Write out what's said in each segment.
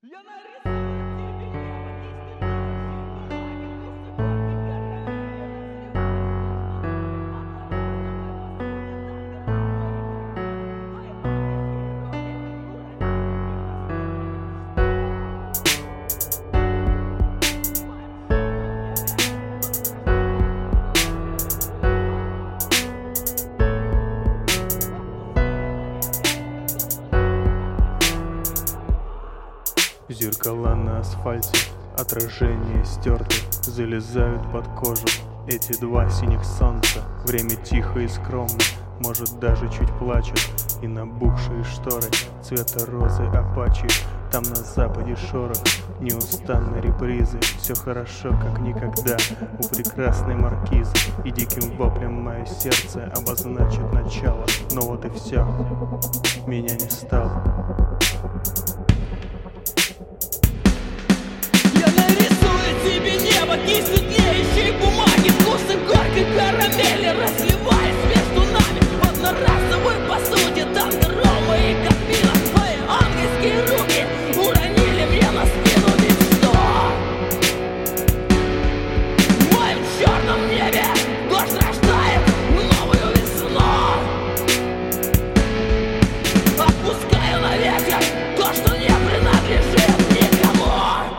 Зеркала на асфальте, отражения стерты, залезают под кожу эти два синих солнца. Время тихо и скромно, может даже чуть плачут, и набухшие шторы цвета розы апачи. Там на западе шорох, неустанной репризы. Все хорошо, как никогда у прекрасной маркизы. И диким воплем мое сердце обозначит начало. Но вот и все, меня не стало. И светлеющей бумаги, вкусом горькой карамели, разливаясь между нами в одноразовой посуде. Там рома и кофеина, мои ангельские руки уронили мне на спину мечту. В моем черном небе дождь рождает новую весну. Отпускаю на ветер то, что не принадлежит никому.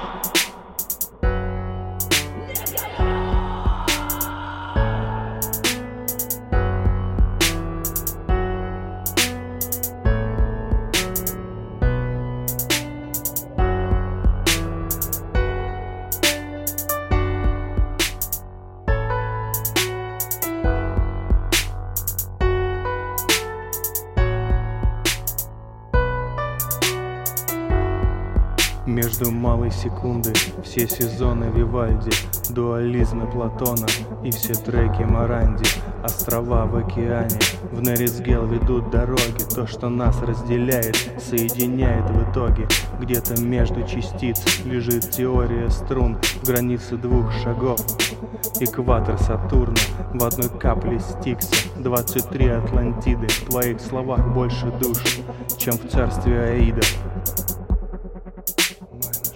Между малой секунды все сезоны Вивальди, дуализмы Платона и все треки Моранди. Острова в океане, в Нерисгел ведут дороги. То, что нас разделяет, соединяет в итоге. Где-то между частиц лежит теория струн, в границе двух шагов. Экватор Сатурна в одной капле Стикса. 23 Атлантиды, в твоих словах больше душ, чем в царстве Аида.